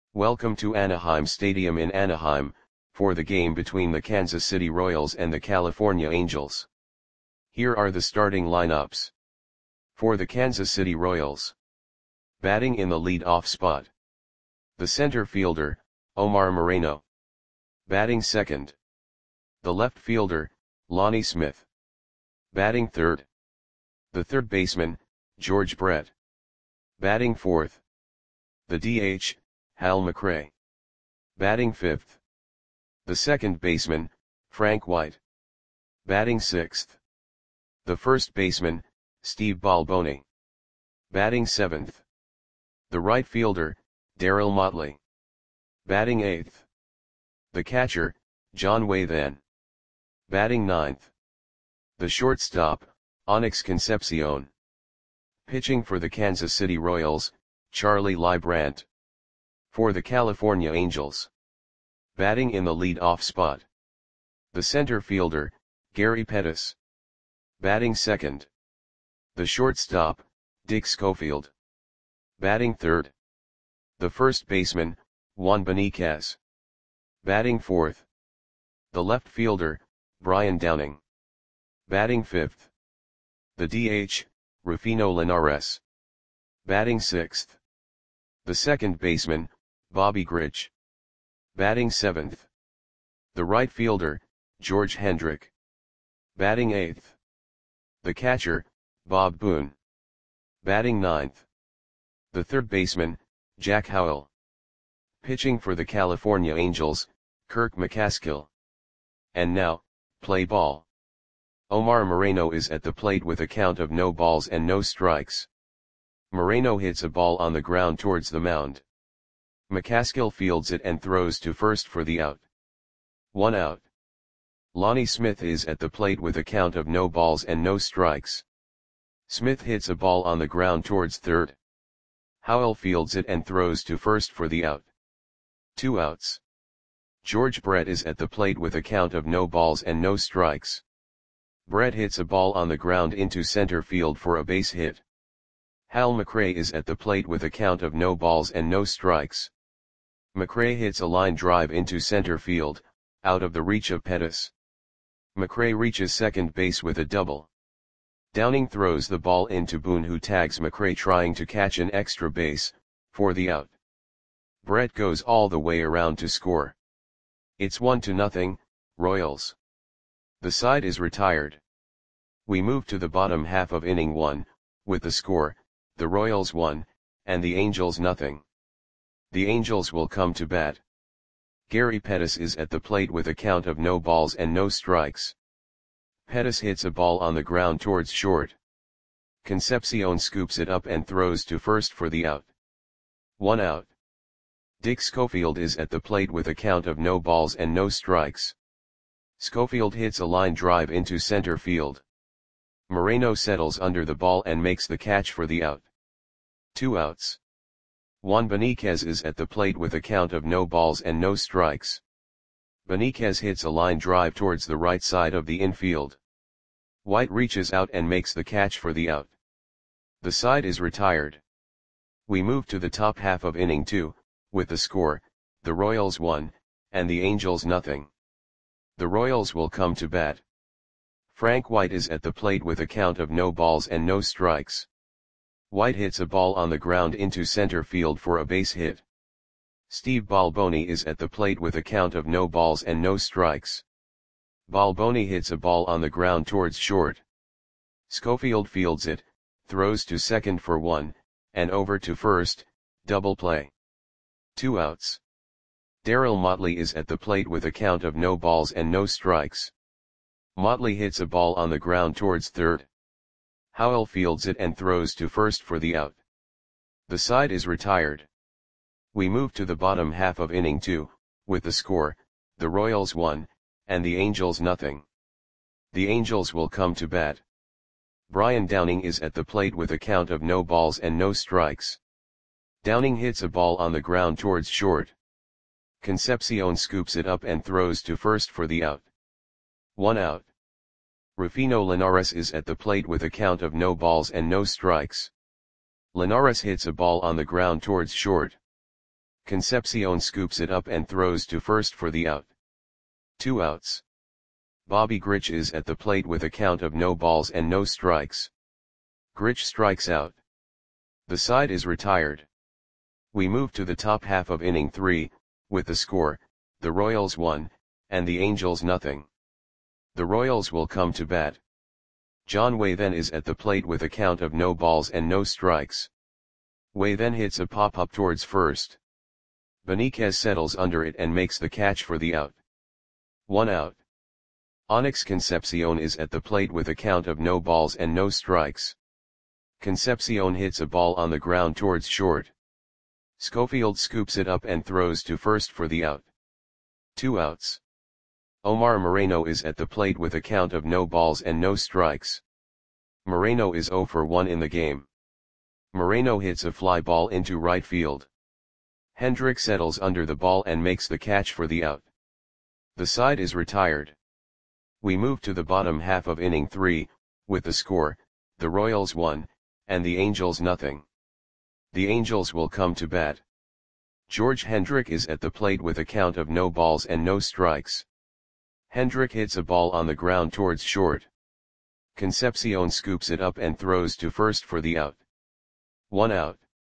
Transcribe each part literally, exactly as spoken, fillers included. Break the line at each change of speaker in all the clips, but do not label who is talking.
Welcome to Anaheim Stadium in Anaheim, for the game between the Kansas City Royals and the California Angels. Here are the starting lineups. For the Kansas City Royals. Batting in the lead-off spot. The center fielder, Omar Moreno. Batting second. The left fielder, Lonnie Smith. Batting third. The third baseman, George Brett. Batting fourth. The D H, Hal McRae. Batting fifth. The second baseman, Frank White. Batting sixth. The first baseman, Steve Balboni. Batting seventh. The right fielder, Darryl Motley. Batting eighth. The catcher, John Wathan. Batting ninth. The shortstop, Onyx Concepcion. Pitching for the Kansas City Royals, Charlie Leibrandt. For the California Angels. Batting in the lead-off spot. The center fielder, Gary Pettis. Batting second. The shortstop, Dick Schofield. Batting third. The first baseman, Juan Beniquez. Batting fourth. The left fielder, Brian Downing. Batting fifth. The D H, Rufino Linares. Batting sixth. The second baseman, Bobby Grich. Batting seventh. The right fielder, George Hendrick. Batting eighth. The catcher, Bob Boone. Batting ninth. The third baseman, Jack Howell. Pitching for the California Angels, Kirk McCaskill. And now, play ball. Omar Moreno is at the plate with a count of no balls and no strikes. Moreno hits a ball on the ground towards the mound. McCaskill fields it and throws to first for the out. One out. Lonnie Smith is at the plate with a count of no balls and no strikes. Smith hits a ball on the ground towards third. Howell fields it and throws to first for the out. Two outs. George Brett is at the plate with a count of no balls and no strikes. Brett hits a ball on the ground into center field for a base hit. Hal McRae is at the plate with a count of no balls and no strikes. McRae hits a line drive into center field, out of the reach of Pettis. McRae reaches second base with a double. Downing throws the ball into Boone, who tags McRae trying to catch an extra base, for the out. Brett goes all the way around to score. It's one to nothing, Royals. The side is retired. We move to the bottom half of inning one, with the score, the Royals one, and the Angels nothing. The Angels will come to bat. Gary Pettis is at the plate with a count of no balls and no strikes. Pettis hits a ball on the ground towards short. Concepcion scoops it up and throws to first for the out. One out. Dick Schofield is at the plate with a count of no balls and no strikes. Schofield hits a line drive into center field. Moreno settles under the ball and makes the catch for the out. Two outs. Juan Beniquez is at the plate with a count of no balls and no strikes. Beniquez hits a line drive towards the right side of the infield. White reaches out and makes the catch for the out. The side is retired. We move to the top half of inning two, with the score, the Royals one, and the Angels nothing. The Royals will come to bat. Frank White is at the plate with a count of no balls and no strikes. White hits a ball on the ground into center field for a base hit. Steve Balboni is at the plate with a count of no balls and no strikes. Balboni hits a ball on the ground towards short. Schofield fields it, throws to second for one, and over to first, double play. Two outs. Darryl Motley is at the plate with a count of no balls and no strikes. Motley hits a ball on the ground towards third. Howell fields it and throws to first for the out. The side is retired. We move to the bottom half of inning two, with the score, the Royals one, and the Angels nothing. The Angels will come to bat. Brian Downing is at the plate with a count of no balls and no strikes. Downing hits a ball on the ground towards short. Concepcion scoops it up and throws to first for the out. One out. Rufino Linares is at the plate with a count of no balls and no strikes. Linares hits a ball on the ground towards short. Concepcion scoops it up and throws to first for the out. Two outs. Bobby Grich is at the plate with a count of no balls and no strikes. Grich strikes out. The side is retired. We move to the top half of inning three, with the score, the Royals one, and the Angels nothing. The Royals will come to bat. John Way then is at the plate with a count of no balls and no strikes. Way then hits a pop-up towards first. Benitez settles under it and makes the catch for the out. One out. Onyx Concepcion is at the plate with a count of no balls and no strikes. Concepcion hits a ball on the ground towards short. Schofield scoops it up and throws to first for the out. Two outs. Omar Moreno is at the plate with a count of no balls and no strikes. Moreno is oh for one in the game. Moreno hits a fly ball into right field. Hendrick settles under the ball and makes the catch for the out. The side is retired. We move to the bottom half of inning three, with the score, the Royals one, and the Angels nothing. The Angels will come to bat. George Hendrick is at the plate with a count of no balls and no strikes. Hendrick hits a ball on the ground towards short. Concepcion scoops it up and throws to first for the out. One out.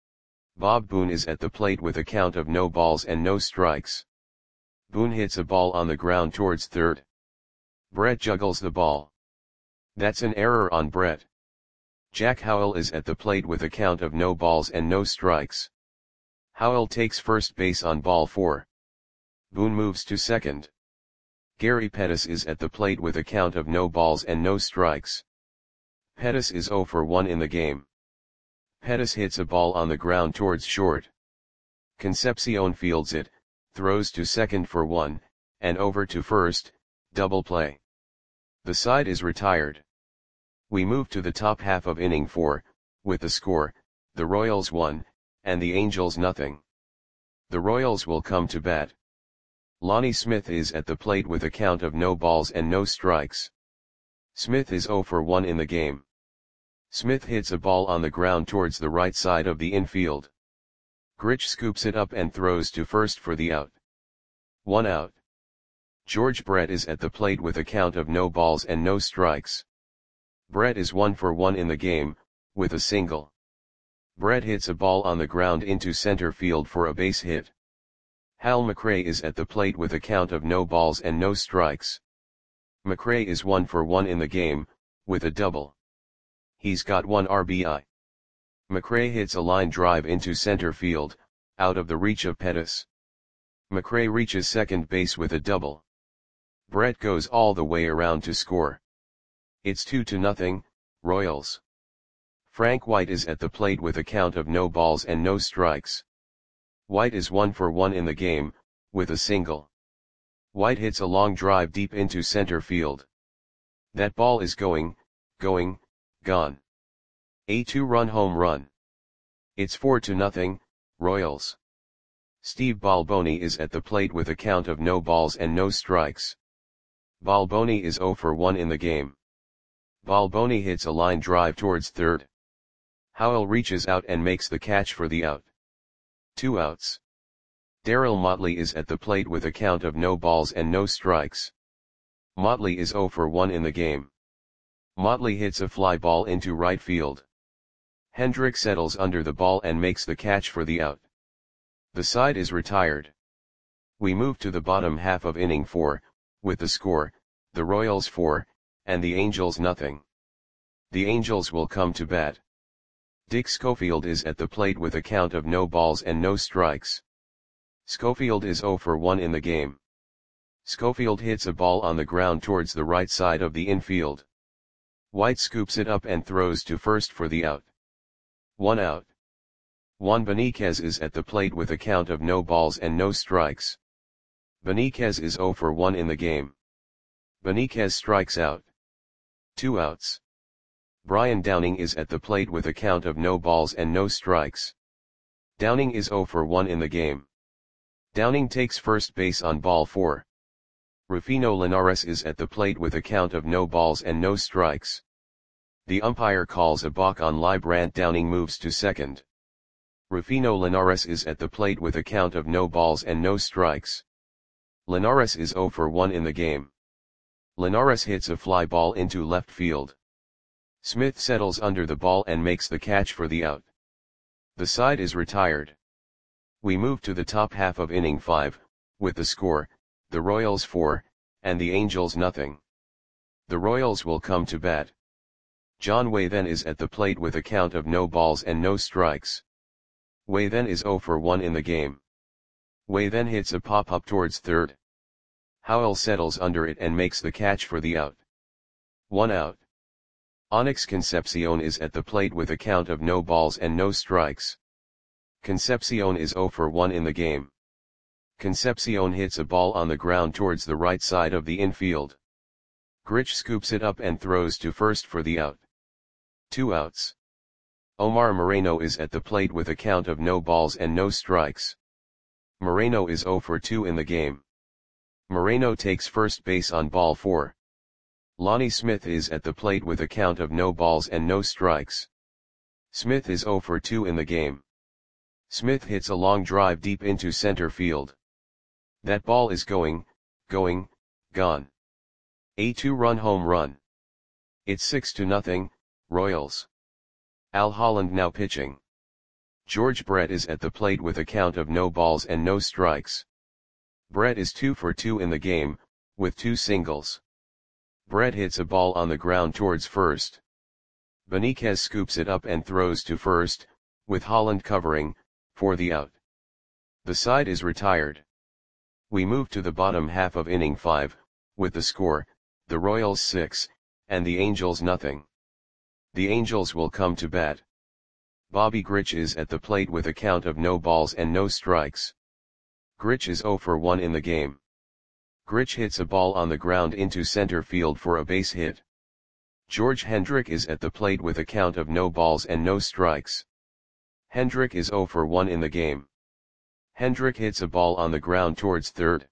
Bob Boone is at the plate with a count of no balls and no strikes. Boone hits a ball on the ground towards third. Brett juggles the ball. That's an error on Brett. Jack Howell is at the plate with a count of no balls and no strikes. Howell takes first base on ball four. Boone moves to second. Gary Pettis is at the plate with a count of no balls and no strikes. Pettis is oh for one in the game. Pettis hits a ball on the ground towards short. Concepcion fields it, throws to second for one, and over to first, double play. The side is retired. We move to the top half of inning four, with the score, the Royals one, and the Angels nothing. The Royals will come to bat. Lonnie Smith is at the plate with a count of no balls and no strikes. Smith is oh for one in the game. Smith hits a ball on the ground towards the right side of the infield. Grich scoops it up and throws to first for the out. One out. George Brett is at the plate with a count of no balls and no strikes. Brett is one for one in the game, with a single. Brett hits a ball on the ground into center field for a base hit. Hal McRae is at the plate with a count of no balls and no strikes. McRae is one for one in the game, with a double. He's got one R B I. McRae hits a line drive into center field, out of the reach of Pettis. McRae reaches second base with a double. Brett goes all the way around to score. It's two to nothing, Royals. Frank White is at the plate with a count of no balls and no strikes. White is one for one in the game, with a single. White hits a long drive deep into center field. That ball is going, going, gone. A two-run home run. It's four to nothing, Royals. Steve Balboni is at the plate with a count of no balls and no strikes. Balboni is oh for one in the game. Balboni hits a line drive towards third. Howell reaches out and makes the catch for the out. Two outs. Darryl Motley is at the plate with a count of no balls and no strikes. Motley is oh for one in the game. Motley hits a fly ball into right field. Hendrick settles under the ball and makes the catch for the out. The side is retired. We move to the bottom half of inning four, with the score, the Royals four, and the Angels nothing. The Angels will come to bat. Dick Schofield is at the plate with a count of no balls and no strikes. Schofield is oh for one in the game. Schofield hits a ball on the ground towards the right side of the infield. White scoops it up and throws to first for the out. One out. Juan Benitez is at the plate with a count of no balls and no strikes. Benitez is oh for one in the game. Benitez strikes out. Two outs. Brian Downing is at the plate with a count of no balls and no strikes. Downing is oh for one in the game. Downing takes first base on ball four. Rufino Linares is at the plate with a count of no balls and no strikes. The umpire calls a balk on Lie. Brant Downing moves to second. Rufino Linares is at the plate with a count of no balls and no strikes. Linares is zero for one in the game. Linares hits a fly ball into left field. Smith settles under the ball and makes the catch for the out. The side is retired. We move to the top half of inning five, with the score, the Royals four, and the Angels nothing. The Royals will come to bat. John Way then is at the plate with a count of no balls and no strikes. Way then is zero for one in the game. Way then hits a pop-up towards third. Howell settles under it and makes the catch for the out. One out. Onyx Concepcion is at the plate with a count of no balls and no strikes. Concepcion is zero for one in the game. Concepcion hits a ball on the ground towards the right side of the infield. Grich scoops it up and throws to first for the out. Two outs. Omar Moreno is at the plate with a count of no balls and no strikes. Moreno is zero for two in the game. Moreno takes first base on ball four. Lonnie Smith is at the plate with a count of no balls and no strikes. Smith is zero for two in the game. Smith hits a long drive deep into center field. That ball is going, going, gone. A two-run home run. It's six to nothing, Royals. Al Holland now pitching. George Brett is at the plate with a count of no balls and no strikes. Brett is two for two in the game, with two singles. Brett hits a ball on the ground towards first. Beniquez scoops it up and throws to first, with Holland covering, for the out. The side is retired. We move to the bottom half of inning five, with the score, the Royals six, and the Angels nothing. The Angels will come to bat. Bobby Grich is at the plate with a count of no balls and no strikes. Grich is zero for one in the game. Grich hits a ball on the ground into center field for a base hit. George Hendrick is at the plate with a count of no balls and no strikes. Hendrick is zero for one in the game. Hendrick hits a ball on the ground towards third.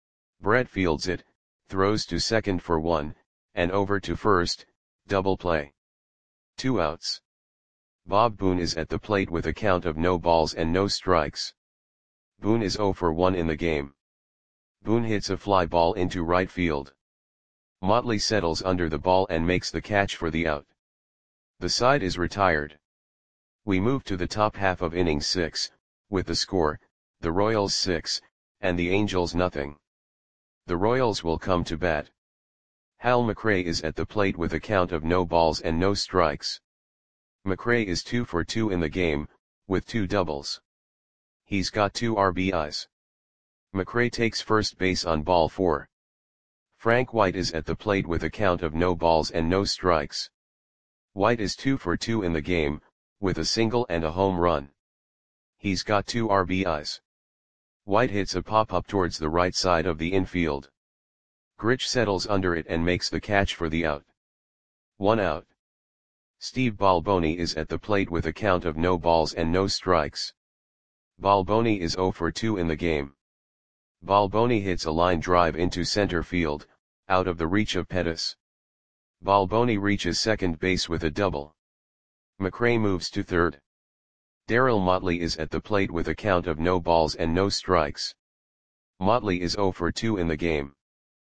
Brett fields it, throws to second for one, and over to first, double play. Two outs. Bob Boone is at the plate with a count of no balls and no strikes. Boone is zero for one in the game. Boone hits a fly ball into right field. Motley settles under the ball and makes the catch for the out. The side is retired. We move to the top half of inning six, with the score, the Royals six, and the Angels nothing. The Royals will come to bat. Hal McRae is at the plate with a count of no balls and no strikes. McRae is two for two in the game, with two doubles. He's got two R B Is. McRae takes first base on ball four. Frank White is at the plate with a count of no balls and no strikes. White is two for two in the game, with a single and a home run. He's got two R B Is. White hits a pop-up towards the right side of the infield. Grich settles under it and makes the catch for the out. One out. Steve Balboni is at the plate with a count of no balls and no strikes. Balboni is zero for two in the game. Balboni hits a line drive into center field, out of the reach of Pettis. Balboni reaches second base with a double. McRae moves to third. Darryl Motley is at the plate with a count of no balls and no strikes. Motley is zero for two in the game.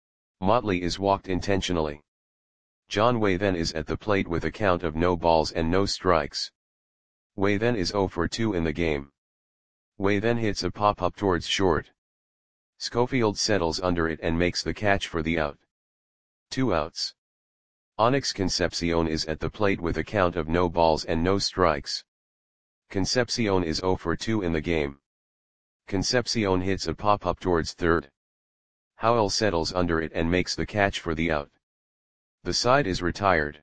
Motley is walked intentionally. John Way then is at the plate with a count of no balls and no strikes. Way then is zero for two in the game. Way then hits a pop-up towards short. Schofield settles under it and makes the catch for the out. Two outs. Onyx Concepcion is at the plate with a count of no balls and no strikes. Concepcion is zero for two in the game. Concepcion hits a pop-up towards third. Howell settles under it and makes the catch for the out. The side is retired.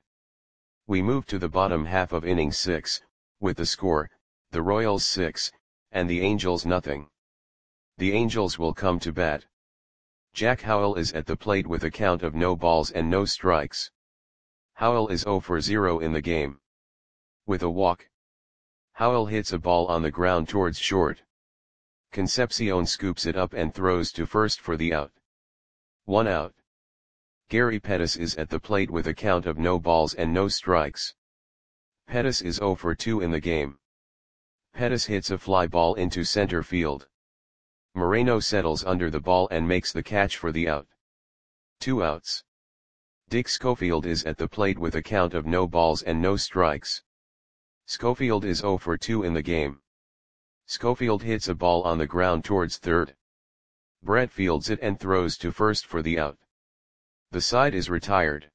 We move to the bottom half of inning six, with the score, the Royals six, and the Angels nothing. The Angels will come to bat. Jack Howell is at the plate with a count of no balls and no strikes. Howell is zero for zero in the game. With a walk. Howell hits a ball on the ground towards short. Concepcion scoops it up and throws to first for the out. One out. Gary Pettis is at the plate with a count of no balls and no strikes. Pettis is zero for two in the game. Pettis hits a fly ball into center field. Moreno settles under the ball and makes the catch for the out. Two outs. Dick Schofield is at the plate with a count of no balls and no strikes. Schofield is oh for two in the game. Schofield hits a ball on the ground towards third. Brett fields it and throws to first for the out. The side is retired.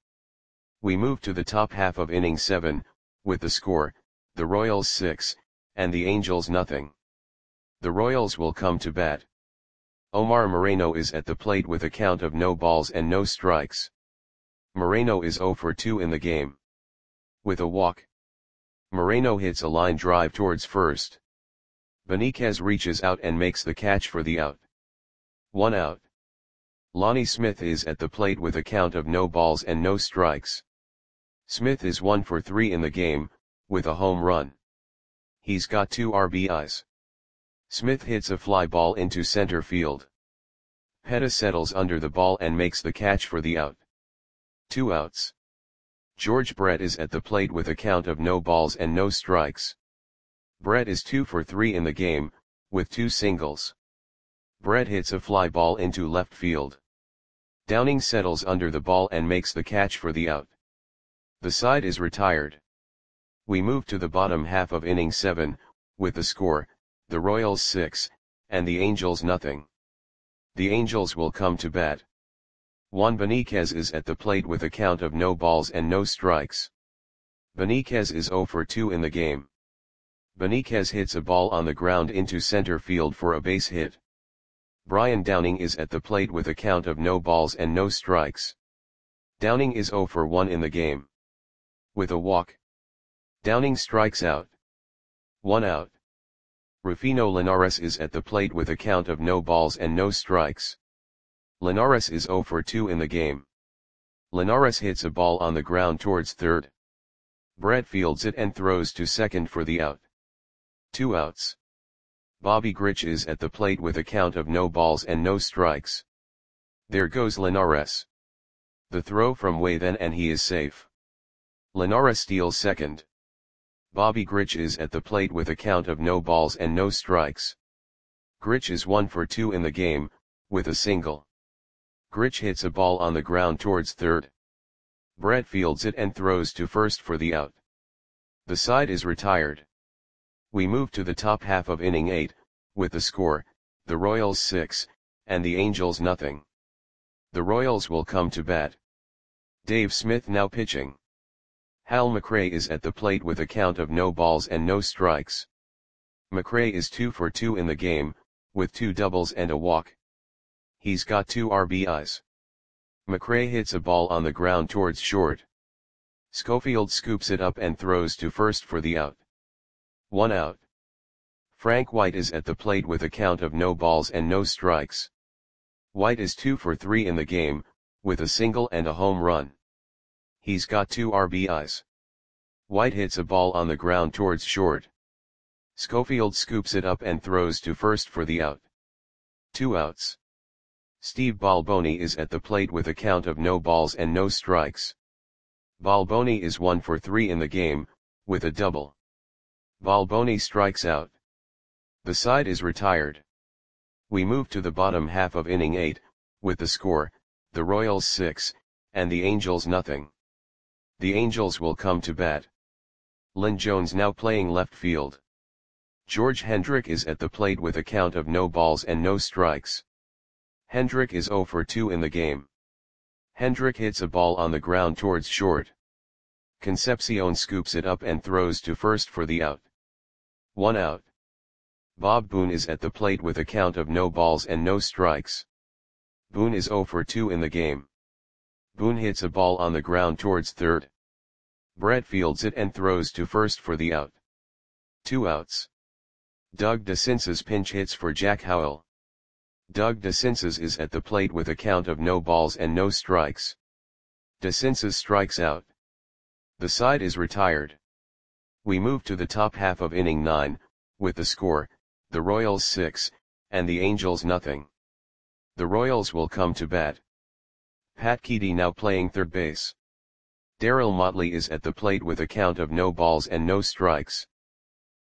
We move to the top half of inning seven, with the score, the Royals six, and the Angels nothing. The Royals will come to bat. Omar Moreno is at the plate with a count of no balls and no strikes. Moreno is oh for two in the game. With a walk. Moreno hits a line drive towards first. Benitez reaches out and makes the catch for the out. One out. Lonnie Smith is at the plate with a count of no balls and no strikes. Smith is one for three in the game, with a home run. He's got two R B Is. Smith hits a fly ball into center field. Pettis settles under the ball and makes the catch for the out. Two outs. George Brett is at the plate with a count of no balls and no strikes. Brett is two for three in the game, with two singles. Brett hits a fly ball into left field. Downing settles under the ball and makes the catch for the out. The side is retired. We move to the bottom half of inning seven, with the score, the Royals six, and the Angels nothing. The Angels will come to bat. Juan Benitez is at the plate with a count of no balls and no strikes. Benitez is oh for two in the game. Benitez hits a ball on the ground into center field for a base hit. Brian Downing is at the plate with a count of no balls and no strikes. Downing is oh for one in the game. With a walk. Downing strikes out. One out. Rufino Linares is at the plate with a count of no balls and no strikes. Linares is oh for two in the game. Linares hits a ball on the ground towards third. Brett fields it and throws to second for the out. Two outs. Bobby Grich is at the plate with a count of no balls and no strikes. There goes Linares. The throw from way then and he is safe. Linares steals second. Bobby Grich is at the plate with a count of no balls and no strikes. Grich is one for two in the game, with a single. Grich hits a ball on the ground towards third. Brett fields it and throws to first for the out. The side is retired. We move to the top half of inning eight, with the score, the Royals six, and the Angels nothing. The Royals will come to bat. Dave Smith now pitching. Hal McRae is at the plate with a count of no balls and no strikes. McRae is two for two in the game, with two doubles and a walk. He's got two R B Is. McRae hits a ball on the ground towards short. Schofield scoops it up and throws to first for the out. One out. Frank White is at the plate with a count of no balls and no strikes. White is two for three in the game, with a single and a home run. He's got two R B Is. White hits a ball on the ground towards short. Schofield scoops it up and throws to first for the out. Two outs. Steve Balboni is at the plate with a count of no balls and no strikes. Balboni is one for three in the game, with a double. Balboni strikes out. The side is retired. We move to the bottom half of inning eight, with the score, the Royals six, and the Angels nothing. The Angels will come to bat. Lynn Jones now playing left field. George Hendrick is at the plate with a count of no balls and no strikes. Hendrick is oh for two in the game. Hendrick hits a ball on the ground towards short. Concepcion scoops it up and throws to first for the out. One out. Bob Boone is at the plate with a count of no balls and no strikes. Boone is oh for two in the game. Boone hits a ball on the ground towards third. Brett fields it and throws to first for the out. Two outs. Doug DeCinces pinch hits for Jack Howell. Doug DeCinces is at the plate with a count of no balls and no strikes. DeCinces strikes out. The side is retired. We move to the top half of inning nine, with the score, the Royals six, and the Angels nothing. The Royals will come to bat. Pat Keedy now playing third base. Darryl Motley is at the plate with a count of no balls and no strikes.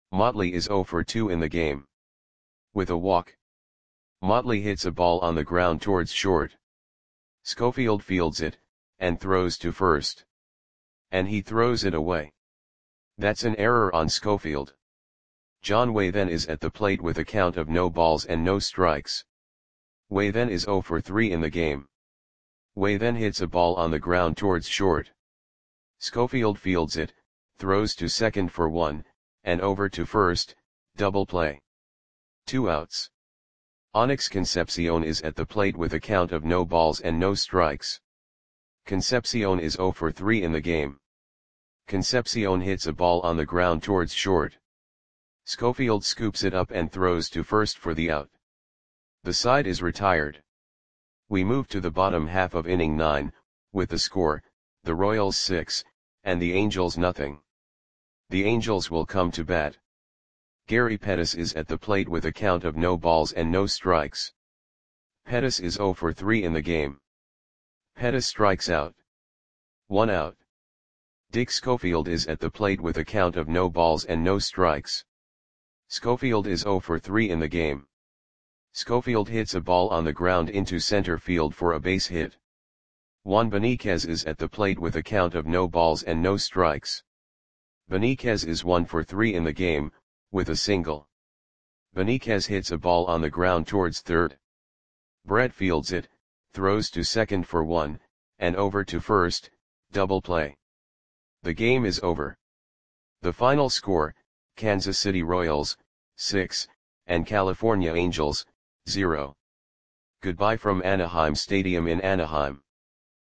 Motley is zero for two in the game. With a walk, Motley hits a ball on the ground towards short. Schofield fields it, and throws to first. And he throws it away. That's an error on Schofield. John Way then is at the plate with a count of no balls and no strikes. Way then is zero for three in the game. Way then hits a ball on the ground towards short. Schofield fields it, throws to second for one, and over to first, double play. Two outs. Onyx Concepcion is at the plate with a count of no balls and no strikes. Concepcion is zero for three in the game. Concepcion hits a ball on the ground towards short. Schofield scoops it up and throws to first for the out. The side is retired. We move to the bottom half of inning nine, with the score, the Royals six, and the Angels nothing. The Angels will come to bat. Gary Pettis is at the plate with a count of no balls and no strikes. Pettis is zero for three in the game. Pettis strikes out. One out. Dick Schofield is at the plate with a count of no balls and no strikes. Schofield is zero for three in the game. Schofield hits a ball on the ground into center field for a base hit. Juan Beniquez is at the plate with a count of no balls and no strikes. Beniquez is one for three in the game, with a single. Beniquez hits a ball on the ground towards third. Brett fields it, throws to second for one, and over to first, double play. The game is over. The final score, Kansas City Royals, six, and California Angels, zero. Goodbye from Anaheim Stadium in Anaheim.